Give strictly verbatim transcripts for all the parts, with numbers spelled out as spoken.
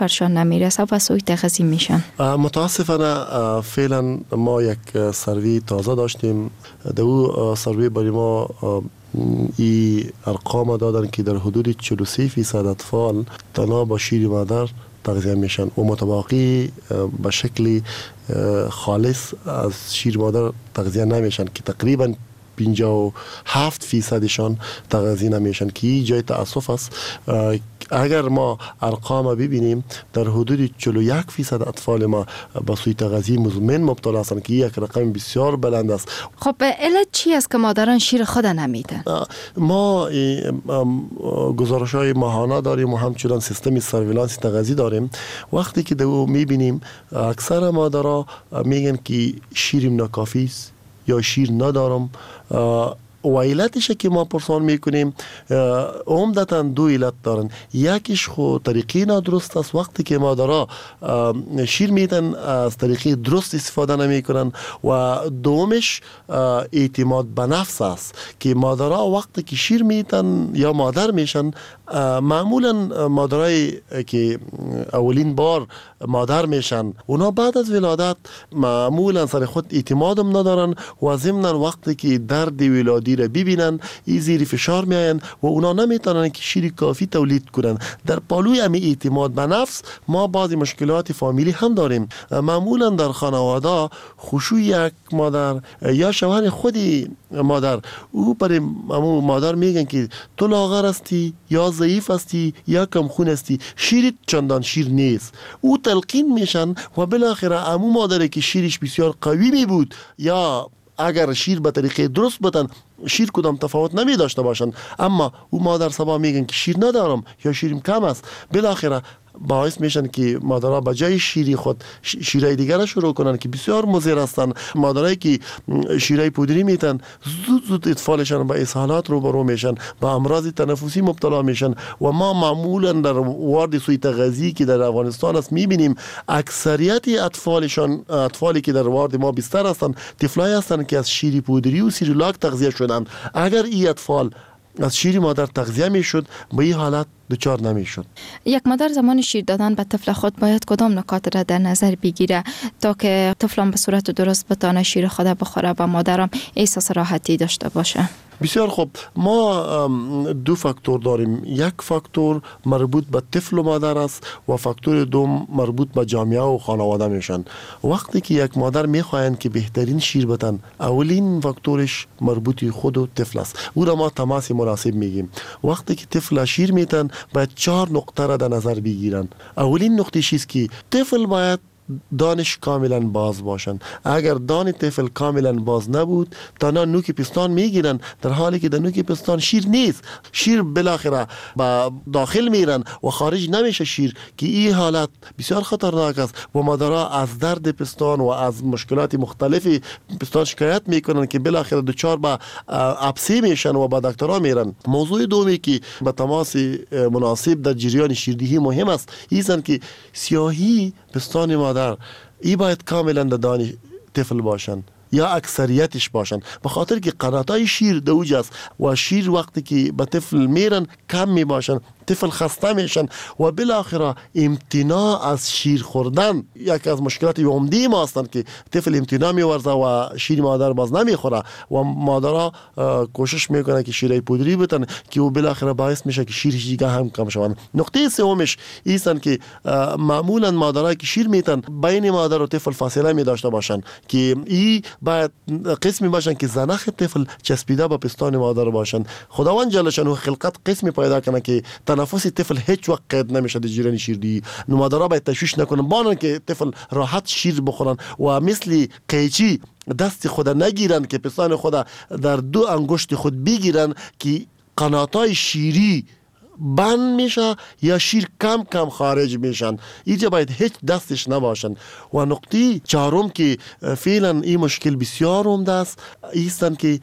برشان نمیرسه و سوی تغذیه میشن. متاسفانه فعلا ما یک سروی تازه داشتیم. در او سروی برای ما ای ارقام دادن که در حدود چهل و سه فیصد اطفال تنها با شیر مادر تغذیه میشن و متباقی به شکل خالص از شیر مادر تغذیه نمیشن که تقریبا پنجاه و هفت فیصدشان تغذیه نمیشن که جای تأسف است. اگر ما ارقام ببینیم در حدود چهل و یک فیصد اطفال ما با سوء تغذیه مزمن مبتلا هستند که یک رقم بسیار بلند است. خب علت چی است که مادران شیر خود نمیدن؟ ما گزارش های ماهانه داریم و همچنان سیستم سرویلانس تغذیه داریم. وقتی که دو میبینیم اکثر مادرها میگن که شیرم ناکافی است یا شیر ندارم و علتش که ما پرسان میکنیم عمدتاً دو علت دارن. یکیش خو طریقی نادرست است. وقتی که مادرها شیر میدن از طریقی درست استفاده نمیکنن و دومش اعتماد به نفس است که مادرها وقتی که شیر میدن یا مادر میشن معمولا مادرای که اولین بار مادر میشن اونا بعد از ولادت معمولا سر خود اعتمادم ندارن و ضمن وقتی که درد ولادی را ببینن ای زیر فشار میاین و اونا نمیتونن که شیر کافی تولید کنن. در پالوی امی اعتماد به نفس ما بعضی مشکلات فامیلی هم داریم. معمولا در خانواده خشوع یک مادر یا شوهر خودی مادر او برای مادر میگن که تو لاغر هستی یا ضعیف هستی یا کم خون هستی، شیرت چندان شیر نیست. او تلقین میشن و بالاخره امو مادری که شیرش بسیار قوی می بود یا اگر شیر به طریقه درست بدن شیر کدام تفاوت نمی داشته باشند، اما او مادر سبا میگن که شیر ندارم یا شیرم کم است، بالاخره باعث میشن که مادرها به جای شیری خود شیرای دیگر شروع کنن که بسیار مضر هستند. مادرایی که شیرای پودری میتن زود زود اطفالشان با اسهالات روبرو میشن، با امراض تنفسی مبتلا میشن و ما معمولا در وارد سوء تغذیه که در افغانستان است میبینیم اکثریت اطفالشان اطفالی که در وارد ما بستر هستند طفلای هستند که از شیری پودری و سیریلاک تغذیه شدند. اگر این اطفال از شیر مادر تغذیه میشد به این حالت دچار نمیشد. یک مادر زمان شیر دادن به طفل خود باید کدام نکات را در نظر بگیره تا که طفلم به صورت درست بتانه شیر خود بخوره و مادرم احساس راحتی داشته باشه؟ بسیار خوب. ما دو فاکتور داریم. یک فاکتور مربوط به طفل و مادر است و فاکتور دوم مربوط به جامعه و خانواده میشن. وقتی که یک مادر میخواین که بهترین شیر بدن اولین فاکتورش مربوط خود و طفل است. او را ما تماس مناسب میگیم. وقتی که طفل شیر میتن باید چهار نقطه را در نظر بگیرن. اولین نقطه چیست که طفل باید دانش کاملا باز باشن. اگر دان طفل کاملا باز نبود تنها نوک پستان میگیرن در حالی که در نوک پستان شیر نیست. شیر بالاخره با داخل میرن و خارج نمیشه شیر که این حالت بسیار خطرناک است و مادرها از درد پستان و از مشکلات مختلفی پستان شکایت میکنن که بالاخره دچار به ابسه میشن و با دکترها میرن. موضوع دومی که به تماس مناسب در جریان شیردهی مهم است ایست که سیاهی پستان مادر ای باید کاملا در دان طفل باشن یا اکثریتش باشن، به خاطر که قناتای شیر دوج است و شیر وقتی که به طفل میرن کم می باشن، طفل خسته میشن و بالاخره امتناع از شیر خوردن یکی از مشکلات عمده ما هستند که طفل امتناع میورزه و شیر مادر باز نمیخوره و مادرها کوشش میکنه که شیرای پودری بدن که او بالاخره باعث میشه که شیرش دیگه هم کم شوند. نقطه سومش ایستن که معمولا مادرها که شیر میتن بین مادر و طفل فاصله می داشته باشن که ای باید قسمی باشن که زنخ طفل چسبیده به پستان مادر باشن. خداوند جل شانه خلقت قسمی پیدا کنه که تنفس طفل هیچ وقت قید نمیشه در جریان شیردهی. نو مادرها باید تشویش نکنن بانن که طفل راحت شیر بخورن و مثل قیچی دست خود نگیرن که پستان خود در دو انگشت خود بگیرن که قناتای شیری بند میشه یا شیر کم کم خارج میشن. اینجا باید هیچ دستش نباشن. و نقطه چهارم که فعلا این مشکل بسیار عمده است ایستن که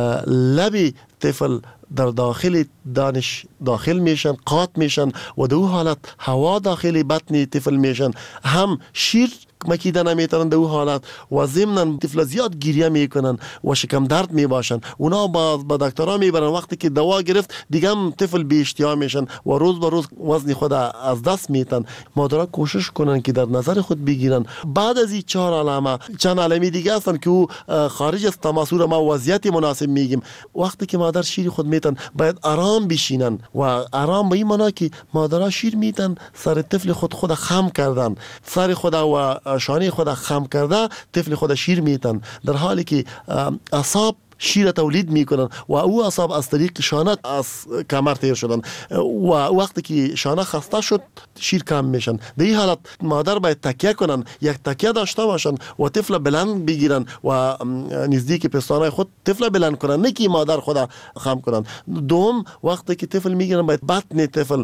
لب طفل در داخل دانش داخل میشن، قاط میشن و در اون حالت هوا داخل بطن طفل میشن. هم شیر مکیده نمیتونن در اون حالت و ضمن طفل زیاد گریه میکنن و شکم درد میباشن. اونا با با دکترها میبرن، وقتی که دوا گرفت دیگه هم طفل بی اشتها میشن و روز به روز وزن خود از دست میتن. مادرها کوشش کنن که در نظر خود بگیرن. بعد از این چهار علامه چند علامه دیگه هستن که او خارج از تماسور ما وضعیت مناسب میگیم. وقتی که مادر شیر خود میتن باید آرام بشینن و آرام به این معنا که مادرها شیر میتن سر طفل خود خود خم کردن، سر خود و شانه خود خم کرده طفل خود شیر میتن، در حالی که اعصاب شیر تولید میکنن و او اعصاب از طریق شانه از کمر تیر شدن و وقتی که شانه خسته شد شیر کم میشن. در این حالت مادر باید تکیه کنن، یک تکیه داشته باشن و طفل بلند بگیرن و نزدیک پستانه خود طفل بلند کنن، نه که مادر خود خم کنن. دوم، وقتی که طفل میگیرن باید بطن طفل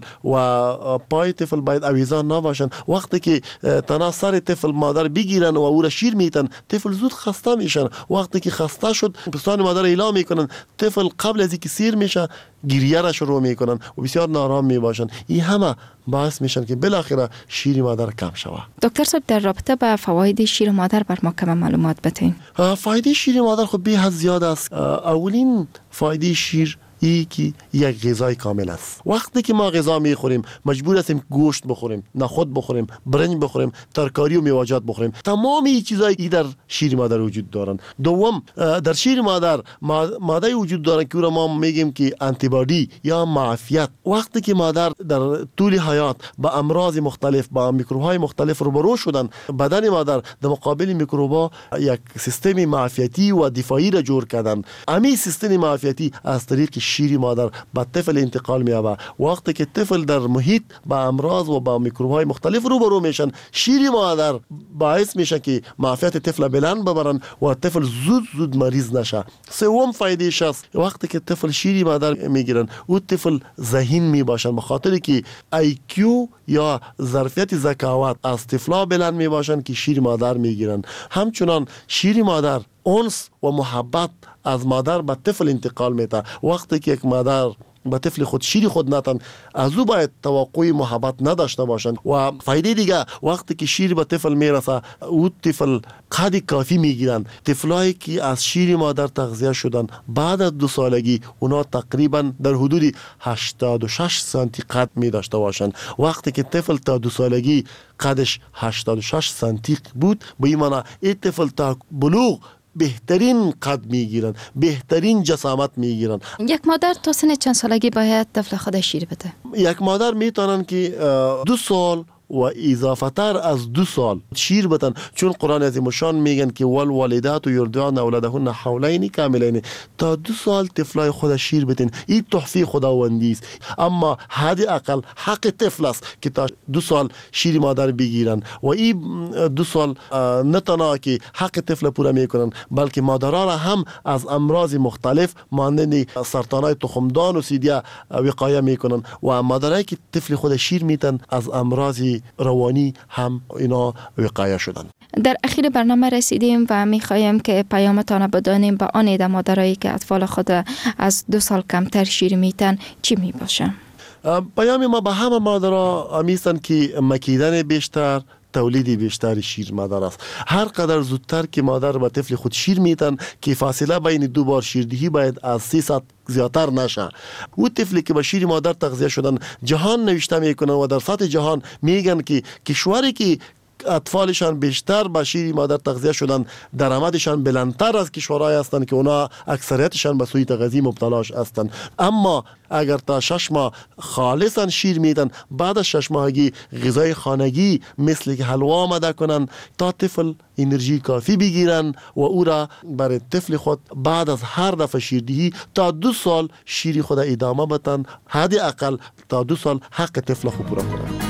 و پای طفل باید اویزان نباشن. وقتی که تنها سر طفل مادر بگیرن و او را شیر میتن طفل زود خسته میشن. وقتی که خسته شد پستان مادر اعلام میکنن، طفل قبل از اینکه سیر میشه گریه را شروع میکنن و بسیار نارام میباشن. این همه باعث میشن که بالاخره شیر مادر کم شود. دکتر صاحب در رابطه با فواید شیر مادر بر ما کم معلومات بتین. فایده شیر مادر خب به حد زیاد است. اولین فایده شیر ای که یک غذای کامل است. وقتی که ما غذا میخوریم مجبور هستیم گوشت بخوریم، نخود بخوریم، برنج بخوریم، ترکاری و میوه‌جات بخوریم. تمام این چیزایی ای در شیر مادر وجود دارن. دوم، در شیر مادر ماده وجود دارن که را ما میگیم که آنتی بادی یا معافیت. وقتی که مادر در طول حیات با امراض مختلف با میکروب‌های مختلف روبرو شدن، بدن مادر در مقابل میکروب‌ها یک سیستم معافیتی و دفاعی را جور کردن. همین سیستم معافیتی از طریق شیر مادر با طفل انتقال می‌یابد. وقتی که طفل در محیط با امراض و با میکروب‌های مختلف روبرو میشن، شیر مادر باعث میشه که معافیت طفل بلند ببرن و طفل زود زود مریض نشه. سوم فایدهش است وقتی که طفل شیر مادر میگیرن او طفل ذهین میباشن، به خاطر که آی کیو یا ظرفیت ذکاوت از طفلا بلند میباشن که شیر مادر میگیرن. همچنان شیر مادر انس و محبت از مادر به طفل انتقال میده. وقتی که یک مادر به طفل خود شیر خود نتن، از او باید توقع محبت نداشته باشند. و فایده دیگه وقتی که شیر به طفل میرسه او طفل قد کافی میگیرن. طفلایی که از شیر مادر تغذیه شدن بعد از دو سالگی اونا تقریبا در حدود هشتاد و شش سانتی قد می داشته باشند. وقتی که طفل تا دو سالگی قدش هشتاد و شش سانتی بود، به این معنی این طفل تا بلوغ بهترین قد میگیرن، بهترین جسامت میگیرن. یک مادر تا سن چند سالگی باید طفل خود شیر بده؟ یک مادر میتونن که دو سال و اضافه تر از دو سال شیر بدن، چون قرآن عظیم الشان میگن که والوالدات یرضعن اولادهن حولین کاملین. تا دو سال طفلای خود شیر بدن، این تحفه خداوندی است. اما حد اقل حق طفل است که تا دو سال شیر مادر بگیرن و این دو سال نه تنها که حق طفل پورا میکنن بلکه مادرها را هم از امراض مختلف مانند سرطانای تخمدان و سیدیا وقایه میکنن و مادرایی که طفل خود شیر میتن از امراض روانی هم اینا وقایه شدن. در اخیر برنامه رسیدیم و میخوایم که پیامتان بدانیم به آن ایده مادرایی که اطفال خود از دو سال کمتر شیر میتن چی میباشه؟ پیام ما به همه مادرها همیستن که مکیدن بیشتر، تولید بیشتر شیر مادر است. هر قدر زودتر که مادر به طفل خود شیر میتن که فاصله بین دو بار شیردهی باید از سیصد زیادتر نشه. او طفلی که با شیر مادر تغذیه شدن جهان نوشته میکنن و در سطح جهان میگن که کشوری که اطفالشان بیشتر با شیر مادر تغذیه شدن درآمدشان بلندتر از کشورهای هستند که اونا اکثریتشان به سوی تغذیه مبتلاش هستند. اما اگر تا شش ماه خالصا شیر میدن، بعد از شش ماهگی غذای خانگی مثل که حلوا آماده کنن تا طفل انرژی کافی بگیرن و او را برای طفل خود بعد از هر دفعه شیردهی تا دو سال شیری خود ادامه بدن، حد اقل تا دو سال حق طفل خود پورا کنن.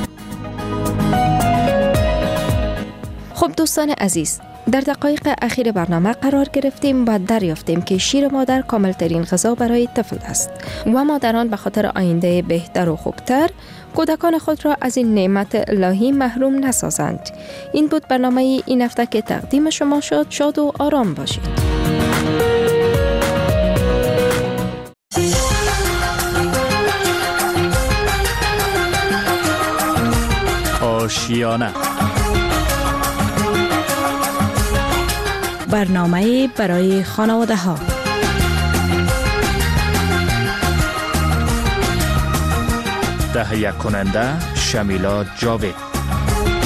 خب دوستان عزیز، در دقایق اخیر برنامه قرار گرفتیم و دریافتیم که شیر مادر کاملترین غذا برای طفل است و مادران به خاطر آینده بهتر و خوبتر کودکان خود را از این نعمت الهی محروم نسازند. این بود برنامه این هفته که تقدیم شما شد. شاد و آرام باشید. آشیانه برنامه برای خانواده ها. تهیه کننده شمیلا جاوید.